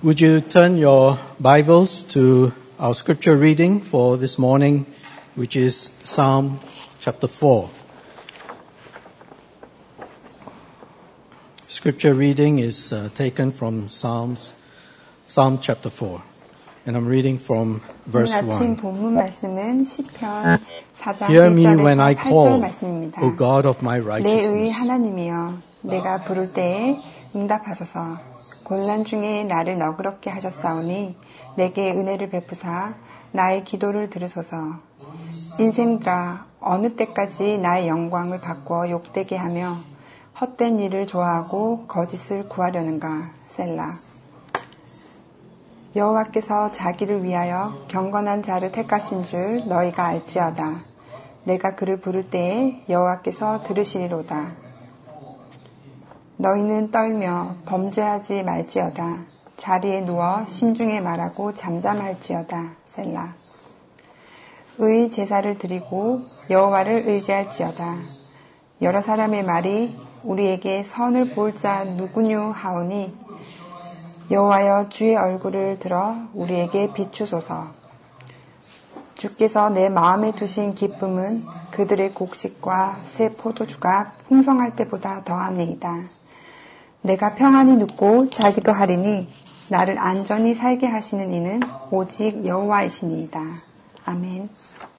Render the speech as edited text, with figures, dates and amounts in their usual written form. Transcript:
Would you turn your Bibles to our scripture reading for this morning, which is Psalm chapter 4. Scripture reading is taken from Psalm chapter 4. And I'm reading from verse 1. 아침 본문 말씀은 시편 4장 Hear me when 1절에서 I 8절 call, 말씀입니다. O God of my 내 의 righteousness. 하나님이여, 내가 부를 때에 응답하소서. 곤란 중에 나를 너그럽게 하셨사오니 내게 은혜를 베푸사 나의 기도를 들으소서. 인생들아, 어느 때까지 나의 영광을 바꿔 욕되게 하며 헛된 일을 좋아하고 거짓을 구하려는가. 셀라. 여호와께서 자기를 위하여 경건한 자를 택하신 줄 너희가 알지어다. 내가 그를 부를 때에 여호와께서 들으시리로다. 너희는 떨며 범죄하지 말지어다. 자리에 누워 심중에 말하고 잠잠할지어다. 셀라. 의 제사를 드리고 여호와를 의지할지어다. 여러 사람의 말이 우리에게 선을 볼 자 누구뇨 하오니 여호와여, 주의 얼굴을 들어 우리에게 비추소서. 주께서 내 마음에 두신 기쁨은 그들의 곡식과 새 포도주가 풍성할 때보다 더하니이다. 내가 평안히 눕고 자기도 하리니 나를 안전히 살게 하시는 이는 오직 여호와이시니이다. 아멘.